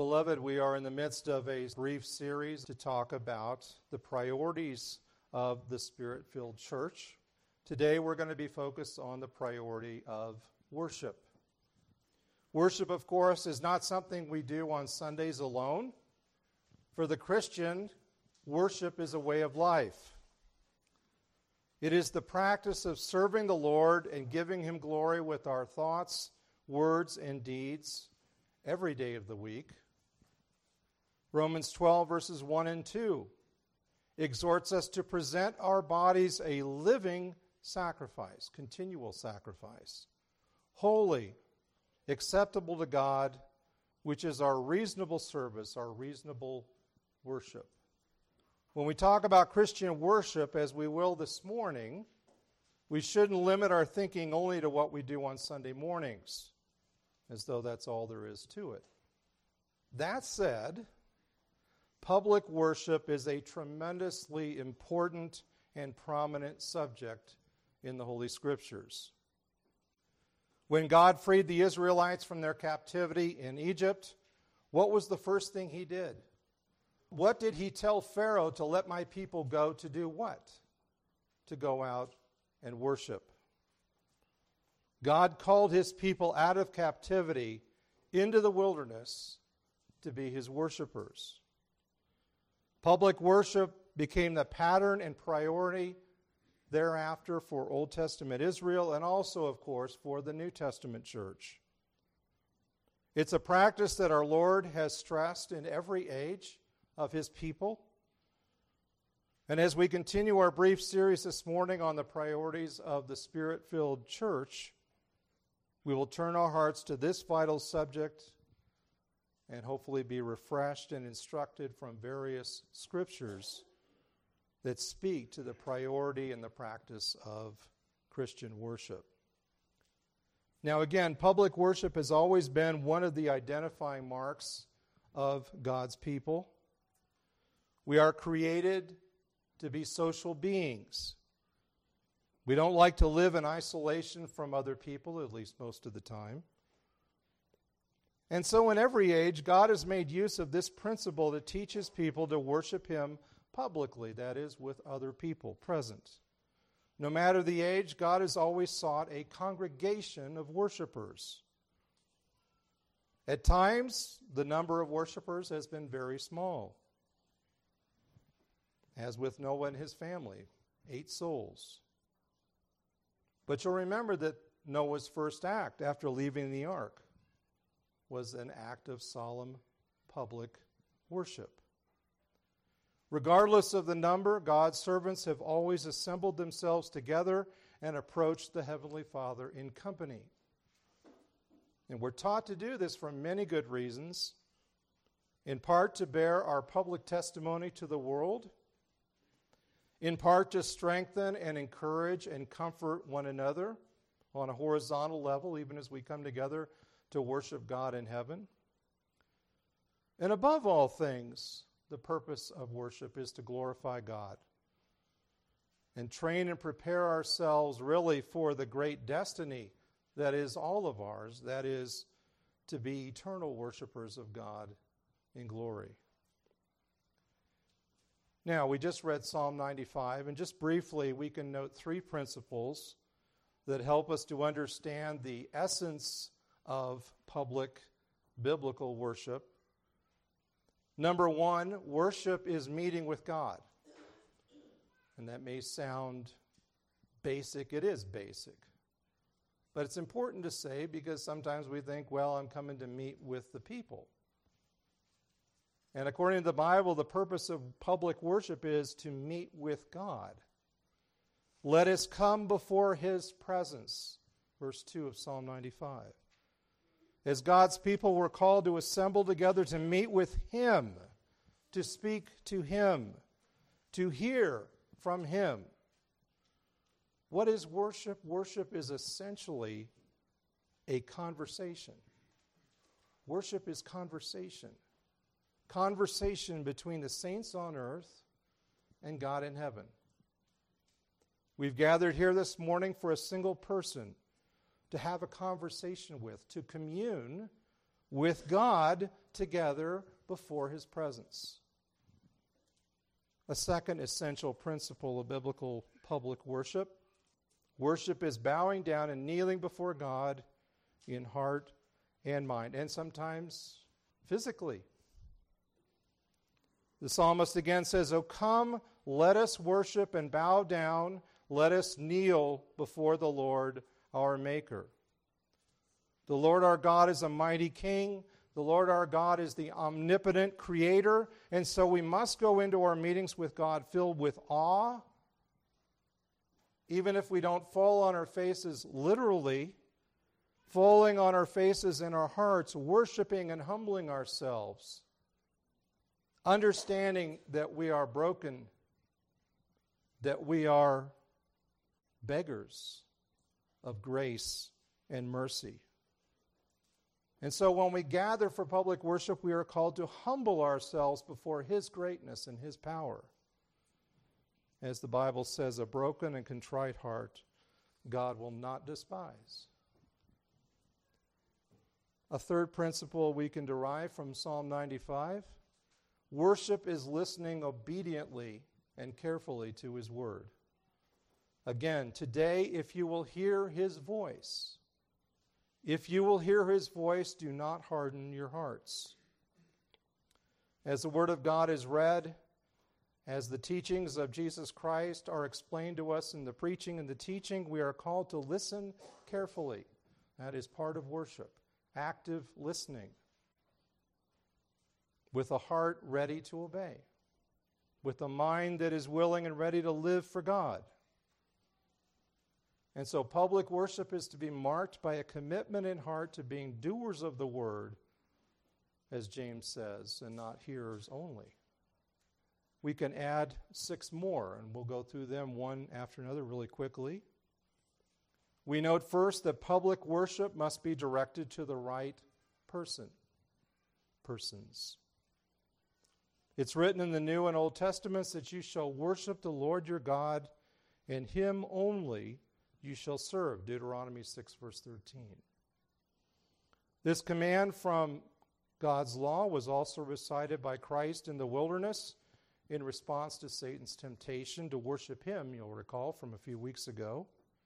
Beloved, we are in the midst of a brief series to talk about the priorities of the Spirit-filled church. Today we're going to be focused on the priority of worship. Worship, of course, is not something we do on Sundays alone. For the Christian, worship is a way of life. It is the practice of serving the Lord and giving Him glory with our thoughts, words, and deeds every day of the week. Romans 12, verses 1 and 2 exhorts us to present our bodies a living sacrifice, continual sacrifice, holy, acceptable to God, which is our reasonable service, our reasonable worship. When we talk about Christian worship, as we will this morning, we shouldn't limit our thinking only to what we do on Sunday mornings, as though that's all there is to it. That said, public worship is a tremendously important and prominent subject in the Holy Scriptures. When God freed the Israelites from their captivity in Egypt, what was the first thing He did? What did He tell Pharaoh to let my people go to do what? To go out and worship. God called His people out of captivity into the wilderness to be His worshipers. Public worship became the pattern and priority thereafter for Old Testament Israel and also, of course, for the New Testament church. It's a practice that our Lord has stressed in every age of His people. And as we continue our brief series this morning on the priorities of the Spirit-filled church, we will turn our hearts to this vital subject and hopefully be refreshed and instructed from various scriptures that speak to the priority and the practice of Christian worship. Now again, public worship has always been one of the identifying marks of God's people. We are created to be social beings. We don't like to live in isolation from other people, at least most of the time. And so in every age, God has made use of this principle to teach His people to worship Him publicly, that is, with other people present. No matter the age, God has always sought a congregation of worshipers. At times, the number of worshipers has been very small, as with Noah and his family, 8 souls. But you'll remember that Noah's first act after leaving the ark was an act of solemn public worship. Regardless of the number, God's servants have always assembled themselves together and approached the Heavenly Father in company. And we're taught to do this for many good reasons, in part to bear our public testimony to the world, in part to strengthen and encourage and comfort one another on a horizontal level, even as we come together to worship God in heaven. And above all things, the purpose of worship is to glorify God and train and prepare ourselves really for the great destiny that is all of ours, that is to be eternal worshipers of God in glory. Now, we just read Psalm 95, and just briefly, we can note 3 principles that help us to understand the essence of public biblical worship. Number 1, worship is meeting with God. And that may sound basic. It is basic. But it's important to say because sometimes we think, well, I'm coming to meet with the people. And according to the Bible, the purpose of public worship is to meet with God. Let us come before His presence, verse 2 of Psalm 95. As God's people, we're called to assemble together to meet with Him, to speak to Him, to hear from Him. What is worship? Worship is essentially a conversation. Worship is conversation. Conversation between the saints on earth and God in heaven. We've gathered here this morning for a single person to have a conversation with, to commune with God together before his presence. A second essential principle of biblical public worship. Worship is bowing down and kneeling before God in heart and mind, and sometimes physically. The psalmist again says, "O come, let us worship and bow down. Let us kneel before the Lord our Maker." The Lord our God is a mighty King. The Lord our God is the omnipotent Creator. And so we must go into our meetings with God filled with awe, even if we don't fall on our faces literally, falling on our faces in our hearts, worshiping and humbling ourselves, understanding that we are broken, that we are beggars of grace and mercy. And so when we gather for public worship, we are called to humble ourselves before his greatness and his power. As the Bible says, a broken and contrite heart God will not despise. A third principle we can derive from Psalm 95, worship is listening obediently and carefully to his word. Again, today, if you will hear his voice, do not harden your hearts. As the Word of God is read, as the teachings of Jesus Christ are explained to us in the preaching and the teaching, we are called to listen carefully. That is part of worship, active listening, with a heart ready to obey, with a mind that is willing and ready to live for God. And so public worship is to be marked by a commitment in heart to being doers of the word, as James says, and not hearers only. We can add 6 more, and we'll go through them one after another really quickly. We note first that public worship must be directed to the right persons. It's written in the New and Old Testaments that you shall worship the Lord your God, and him only you shall serve, Deuteronomy 6, verse 13. This command from God's law was also recited by Christ in the wilderness in response to Satan's temptation to worship him, you'll recall from a few weeks ago.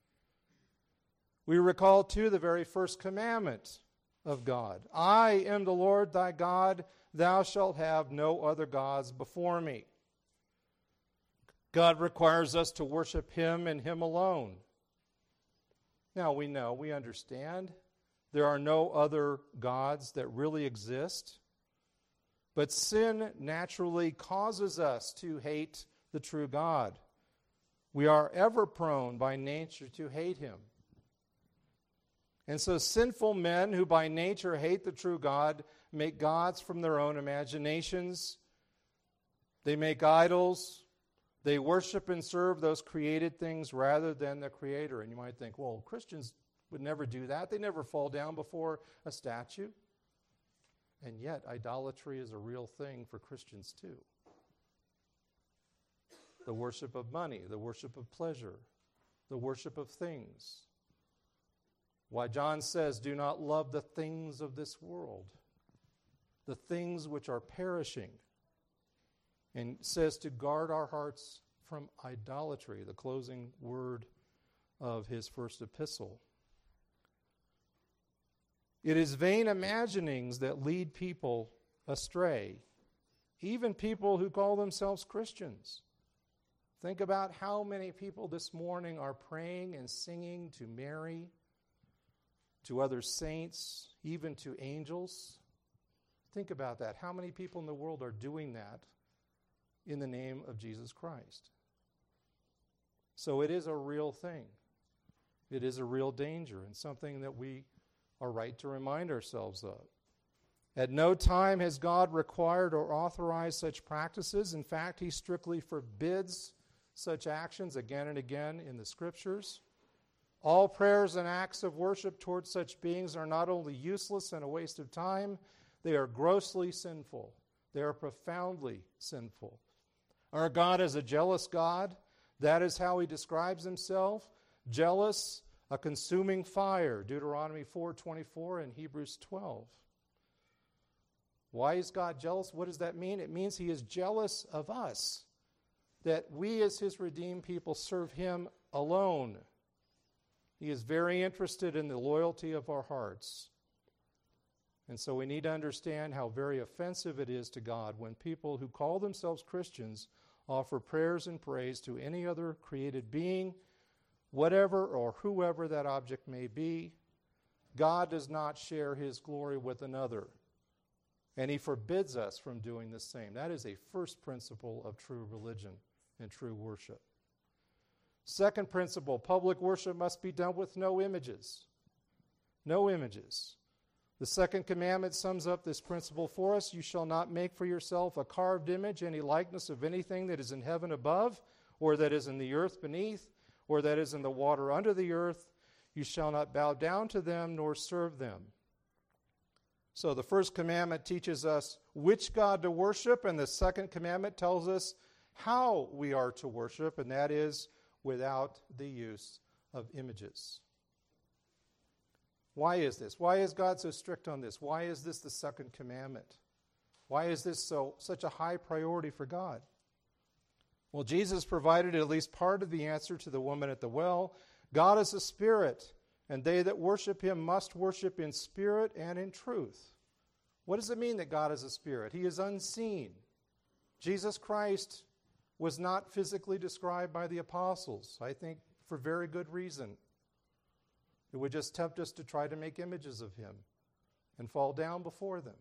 We recall, too, the very first commandment of God. I am the Lord thy God, thou shalt have no other gods before me. God requires us to worship him and him alone. Now we understand, there are no other gods that really exist. But sin naturally causes us to hate the true God. We are ever prone by nature to hate him. And so sinful men who by nature hate the true God make gods from their own imaginations. They make idols. They worship and serve those created things rather than the Creator. And you might think, well, Christians would never do that. They never fall down before a statue. And yet, idolatry is a real thing for Christians too. The worship of money, the worship of pleasure, the worship of things. Why John says, do not love the things of this world, the things which are perishing. And says to guard our hearts from idolatry, the closing word of his first epistle. It is vain imaginings that lead people astray, even people who call themselves Christians. Think about how many people this morning are praying and singing to Mary, to other saints, even to angels. Think about that. How many people in the world are doing that in the name of Jesus Christ? So it is a real thing. It is a real danger and something that we are right to remind ourselves of. At no time has God required or authorized such practices. In fact, he strictly forbids such actions again and again in the Scriptures. All prayers and acts of worship towards such beings are not only useless and a waste of time, they are grossly sinful. They are profoundly sinful. Our God is a jealous God. That is how he describes himself. Jealous, a consuming fire, Deuteronomy 4:24 and Hebrews 12. Why is God jealous? What does that mean? It means he is jealous of us, that we as his redeemed people serve him alone. He is very interested in the loyalty of our hearts. And so we need to understand how very offensive it is to God when people who call themselves Christians offer prayers and praise to any other created being, whatever or whoever that object may be. God does not share his glory with another, and he forbids us from doing the same. That is a first principle of true religion and true worship. Second principle, public worship must be done with no images. No images. The second commandment sums up this principle for us. You shall not make for yourself a carved image, any likeness of anything that is in heaven above, or that is in the earth beneath, or that is in the water under the earth. You shall not bow down to them nor serve them. So the first commandment teaches us which God to worship, and the second commandment tells us how we are to worship, and that is without the use of images. Why is this? Why is God so strict on this? Why is this the second commandment? Why is this such a high priority for God? Well, Jesus provided at least part of the answer to the woman at the well. God is a spirit, and they that worship him must worship in spirit and in truth. What does it mean that God is a spirit? He is unseen. Jesus Christ was not physically described by the apostles, I think for very good reason. It would just tempt us to try to make images of him and fall down before them.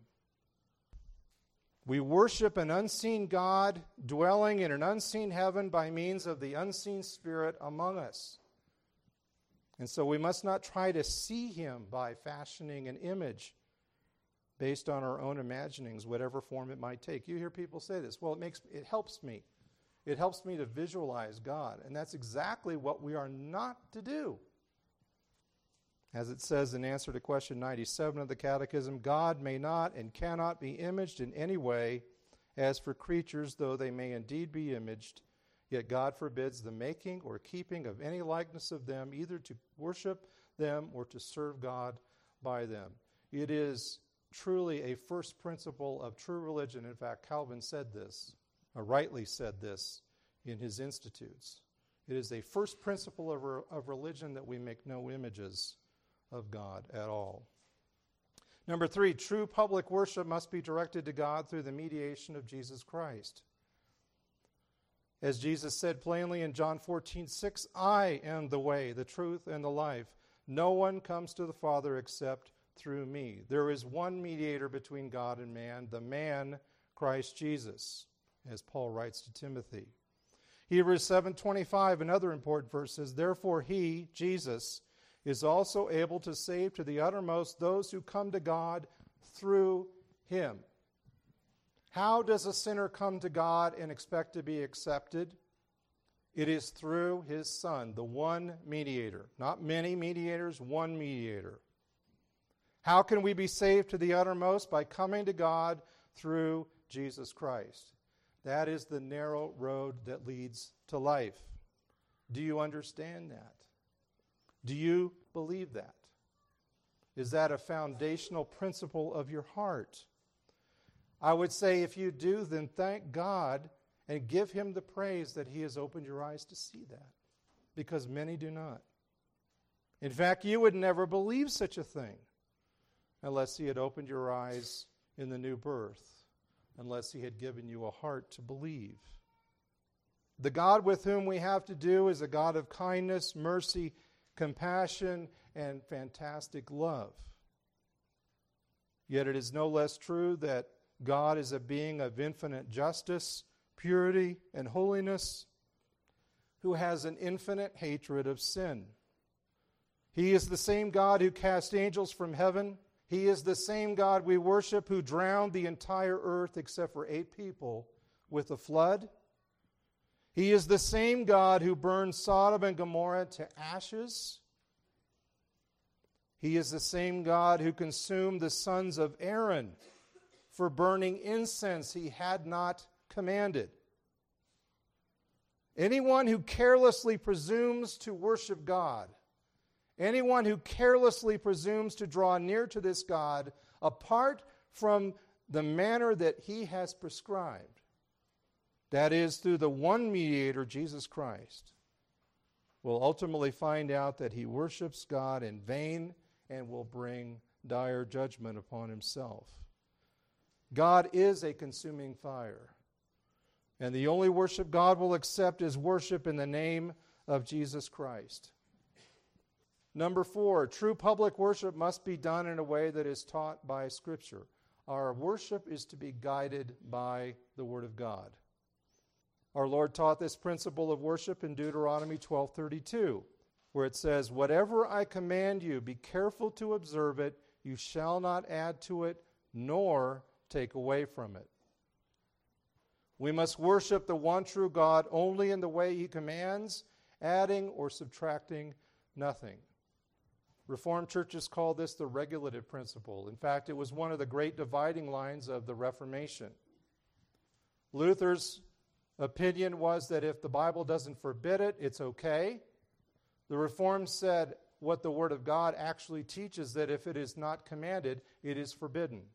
We worship an unseen God dwelling in an unseen heaven by means of the unseen Spirit among us. And so we must not try to see him by fashioning an image based on our own imaginings, whatever form it might take. You hear people say this, well, it helps me. It helps me to visualize God. And that's exactly what we are not to do. As it says in answer to question 97 of the Catechism, God may not and cannot be imaged in any way. As for creatures, though they may indeed be imaged, yet God forbids the making or keeping of any likeness of them, either to worship them or to serve God by them. It is truly a first principle of true religion. In fact, Calvin said this, or rightly said this, in his Institutes. It is a first principle of religion that we make no images of God at all. Number 3, true public worship must be directed to God through the mediation of Jesus Christ. As Jesus said plainly in John 14:6, I am the way, the truth, and the life. No one comes to the Father except through me. There is one mediator between God and man, the man Christ Jesus, as Paul writes to Timothy. Hebrews 7:25, another important verse, says, therefore he, Jesus, is also able to save to the uttermost those who come to God through him. How does a sinner come to God and expect to be accepted? It is through his Son, the one mediator. Not many mediators, one mediator. How can we be saved to the uttermost? By coming to God through Jesus Christ. That is the narrow road that leads to life. Do you understand that? Do you believe that? Is that a foundational principle of your heart? I would say if you do, then thank God and give him the praise that he has opened your eyes to see that, because many do not. In fact, you would never believe such a thing unless he had opened your eyes in the new birth, unless he had given you a heart to believe. The God with whom we have to do is a God of kindness, mercy, compassion, and fantastic love. Yet it is no less true that God is a being of infinite justice, purity, and holiness, who has an infinite hatred of sin. He is the same God who cast angels from heaven. He is the same God we worship who drowned the entire earth except for 8 people with a flood. He is the same God who burned Sodom and Gomorrah to ashes. He is the same God who consumed the sons of Aaron for burning incense he had not commanded. Anyone who carelessly presumes to worship God, anyone who carelessly presumes to draw near to this God apart from the manner that he has prescribed, that is, through the one mediator, Jesus Christ, will ultimately find out that he worships God in vain and will bring dire judgment upon himself. God is a consuming fire, and the only worship God will accept is worship in the name of Jesus Christ. Number 4, true public worship must be done in a way that is taught by Scripture. Our worship is to be guided by the Word of God. Our Lord taught this principle of worship in Deuteronomy 12:32, where it says, "Whatever I command you, be careful to observe it. You shall not add to it, nor take away from it." We must worship the one true God only in the way he commands, adding or subtracting nothing. Reformed churches call this the regulative principle. In fact, it was one of the great dividing lines of the Reformation. Luther's opinion was that if the Bible doesn't forbid it, it's okay. The Reformed said what the Word of God actually teaches, that if it is not commanded, it is forbidden.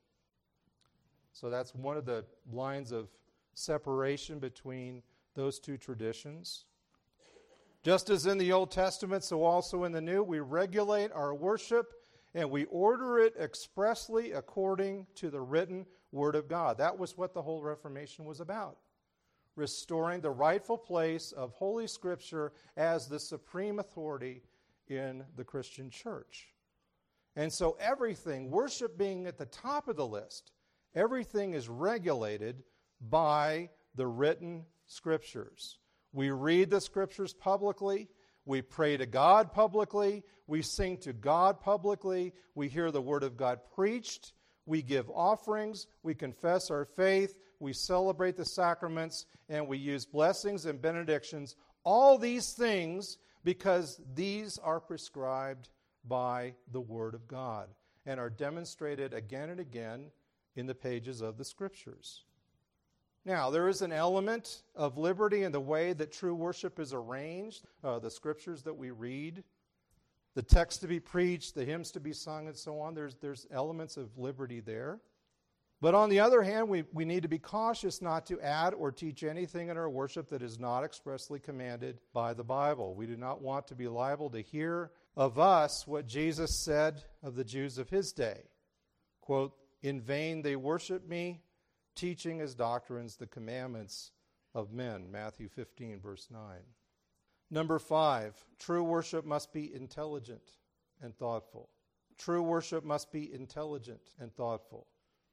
So that's one of the lines of separation between those two traditions. Just as in the Old Testament, so also in the New, we regulate our worship and we order it expressly according to the written Word of God. That was what the whole Reformation was about. Restoring the rightful place of Holy Scripture as the supreme authority in the Christian church. And so everything, worship being at the top of the list, everything is regulated by the written Scriptures. We read the Scriptures publicly. We pray to God publicly. We sing to God publicly. We hear the Word of God preached. We give offerings. We confess our faith. We celebrate the sacraments. And we use blessings and benedictions. All these things because these are prescribed by the Word of God and are demonstrated again and again in the pages of the Scriptures. Now, there is an element of liberty in the way that true worship is arranged, the Scriptures that we read, the text to be preached, the hymns to be sung, and so on. There's elements of liberty there. But on the other hand, we need to be cautious not to add or teach anything in our worship that is not expressly commanded by the Bible. We do not want to be liable to hear of us what Jesus said of the Jews of his day. Quote, "In vain they worship me, teaching as doctrines the commandments of men." Matthew 15, verse 9. Number 5, true worship must be intelligent and thoughtful. True worship must be intelligent and thoughtful.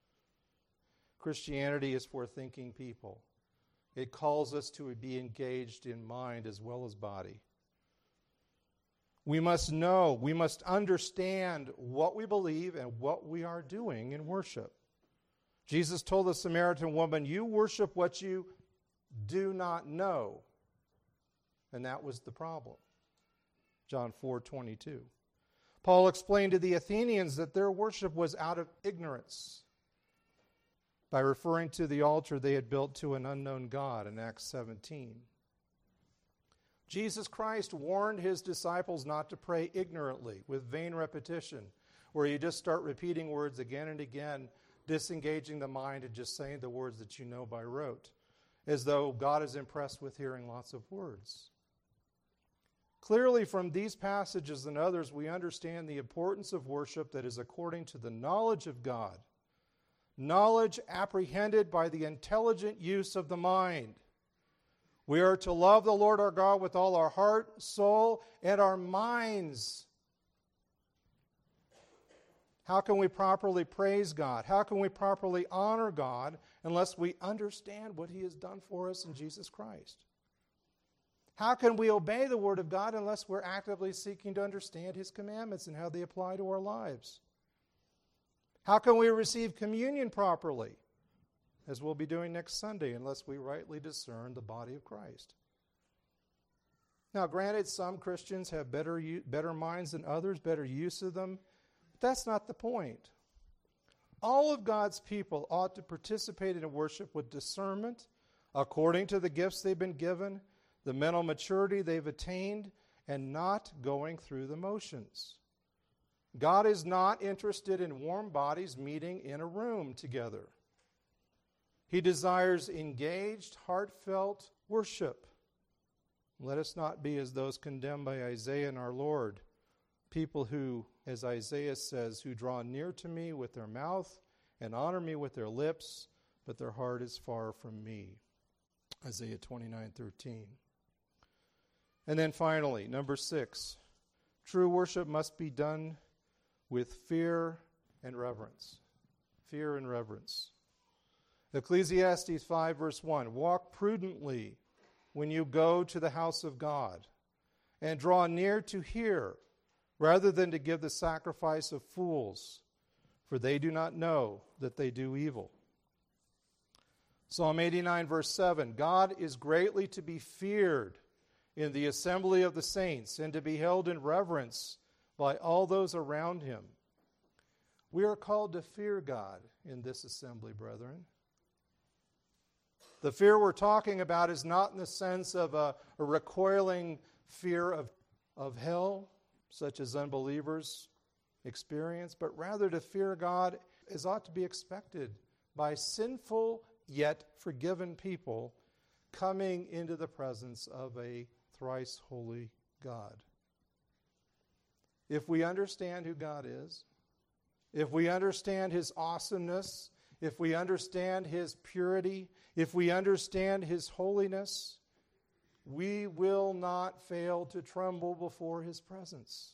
Christianity is for thinking people. It calls us to be engaged in mind as well as body. We must know, we must understand what we believe and what we are doing in worship. Jesus told the Samaritan woman, "You worship what you do not know." And that was the problem. John 4:22. Paul explained to the Athenians that their worship was out of ignorance by referring to the altar they had built to an unknown God in Acts 17. Jesus Christ warned his disciples not to pray ignorantly with vain repetition, where you just start repeating words again and again, disengaging the mind and just saying the words that you know by rote, as though God is impressed with hearing lots of words. Clearly, from these passages and others, we understand the importance of worship that is according to the knowledge of God. Knowledge apprehended by the intelligent use of the mind. We are to love the Lord our God with all our heart, soul, and our minds. How can we properly praise God? How can we properly honor God unless we understand what he has done for us in Jesus Christ? How can we obey the Word of God unless we're actively seeking to understand his commandments and how they apply to our lives? How can we receive communion properly, as we'll be doing next Sunday, unless we rightly discern the body of Christ? Now, granted, some Christians have better minds than others, better use of them, but that's not the point. All of God's people ought to participate in worship with discernment, according to the gifts they've been given, the mental maturity they've attained, and not going through the motions. God is not interested in warm bodies meeting in a room together. He desires engaged, heartfelt worship. Let us not be as those condemned by Isaiah and our Lord, people who, as Isaiah says, who draw near to me with their mouth and honor me with their lips, but their heart is far from me. Isaiah 29:13. And then finally, number 6, true worship must be done with fear and reverence. Fear and reverence. Ecclesiastes 5 verse 1, walk prudently when you go to the house of God, and draw near to hear, rather than to give the sacrifice of fools, for they do not know that they do evil. Psalm 89 verse 7, God is greatly to be feared in the assembly of the saints, and to be held in reverence by all those around him. We are called to fear God in this assembly, brethren. The fear we're talking about is not in the sense of a recoiling fear of hell, such as unbelievers experience, but rather to fear God as ought to be expected by sinful yet forgiven people coming into the presence of a thrice holy God. If we understand who God is, if we understand his awesomeness, if we understand his purity, if we understand his holiness, we will not fail to tremble before his presence.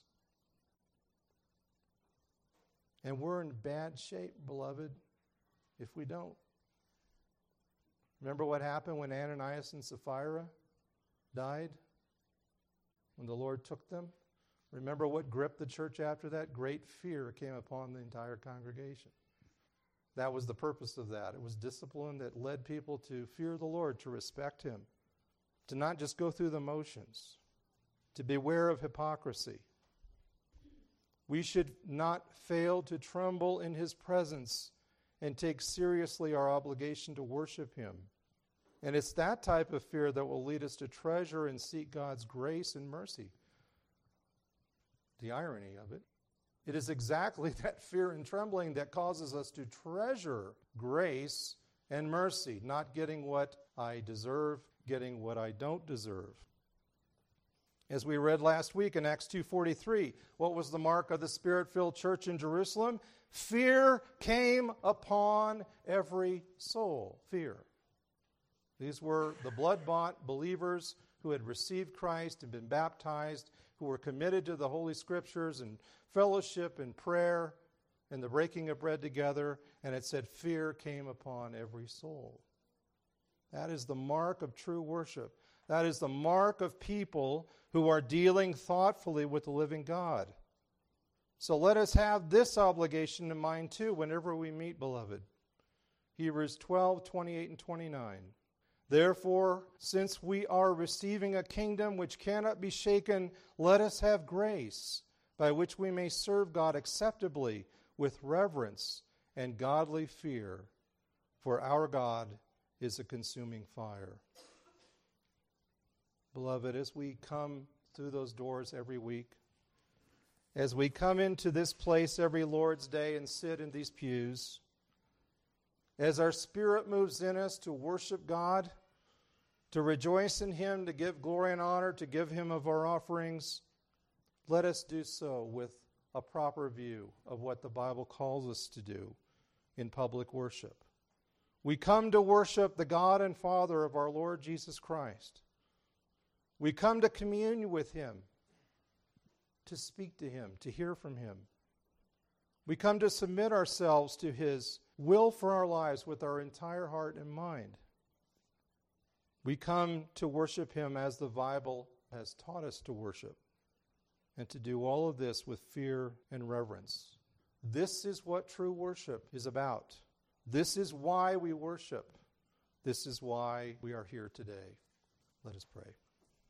And we're in bad shape, beloved, if we don't. Remember what happened when Ananias and Sapphira died? When the Lord took them? Remember what gripped the church after that? Great fear came upon the entire congregation. That was the purpose of that. It was discipline that led people to fear the Lord, to respect him, to not just go through the motions, to beware of hypocrisy. We should not fail to tremble in his presence and take seriously our obligation to worship him. And it's that type of fear that will lead us to treasure and seek God's grace and mercy. The irony of it. It is exactly that fear and trembling that causes us to treasure grace and mercy, not getting what I deserve, getting what I don't deserve. As we read last week in Acts 2:43, what was the mark of the Spirit-filled church in Jerusalem? Fear came upon every soul. Fear. These were the blood-bought believers who had received Christ and been baptized, who were committed to the Holy Scriptures and fellowship and prayer and the breaking of bread together, and it said fear came upon every soul. That is the mark of true worship. That is the mark of people who are dealing thoughtfully with the living God. So let us have this obligation in mind too whenever we meet, beloved. Hebrews 12:28 and 29. Therefore, since we are receiving a kingdom which cannot be shaken, let us have grace, by which we may serve God acceptably with reverence and godly fear, for our God is a consuming fire. Beloved, as we come through those doors every week, as we come into this place every Lord's Day and sit in these pews, as our spirit moves in us to worship God, to rejoice in him, to give glory and honor, to give him of our offerings, let us do so with a proper view of what the Bible calls us to do in public worship. We come to worship the God and Father of our Lord Jesus Christ. We come to commune with him, to speak to him, to hear from him. We come to submit ourselves to his will for our lives with our entire heart and mind. We come to worship him as the Bible has taught us to worship, and to do all of this with fear and reverence. This is what true worship is about. This is why we worship. This is why we are here today. Let us pray.